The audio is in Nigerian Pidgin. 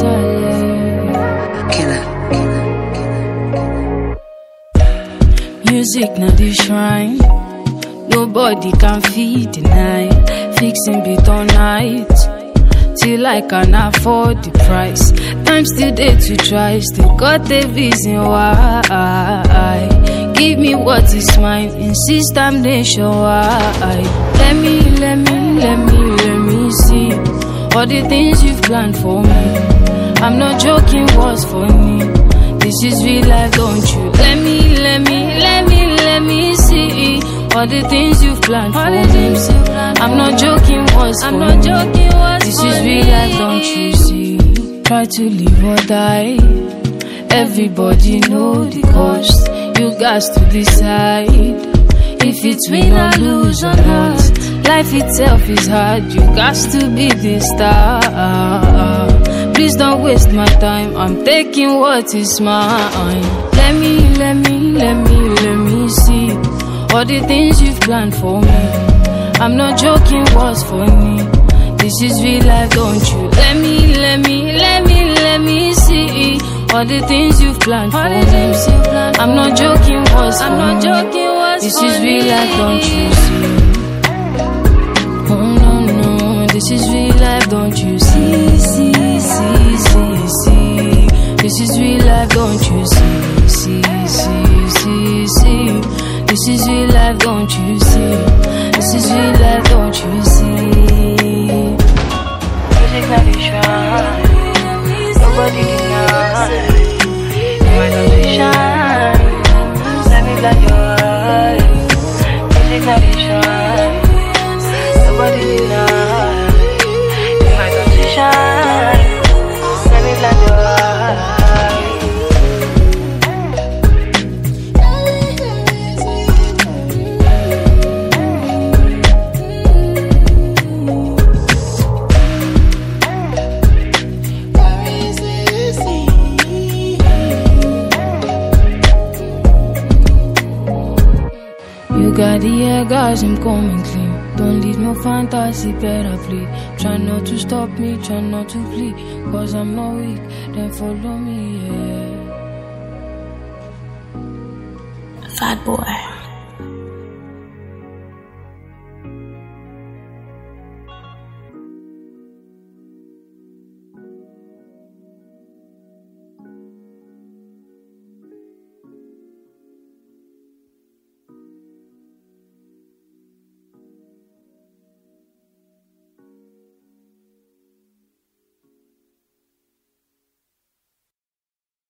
Music na the shrine, nobody can feed the night. Fixing beat all night, till I can afford the price. Time still there to try, still got a reason why. Give me what is mine, insist I'm nationwide. Let me see all the things you've planned for me. I'm not joking, what's funny? This is real life, don't you? Let me see all the things you've planned for me. I'm not joking, what's funny? This is real life, don't you see? Try to live or die. Everybody know the cost. You got to decide if it's win or lose or not. Life itself is hard. You got to be the star. Please don't waste my time. I'm taking what is mine. Let me see all the things you've planned for me. I'm not joking, what's funny? This is real life, don't you? Let me see all the things you've planned for me. I'm not joking, what's funny? This is real life, don't you see? Oh no, this is real life, don't you see? See. This is real life, don't you see? See. This is real life, don't you see? This is real life, don't you see? Music not the shrine, nobody deny. You might not be shine, let me blind your eyes. Music not the shrine, nobody deny. You might not be shine, let me blind your eyes. You got the air, guys, I'm coming clean. Don't leave no fantasy, better play. Try not to stop me, try not to plead. Cause I'm not weak, then follow me, yeah. Fat boy.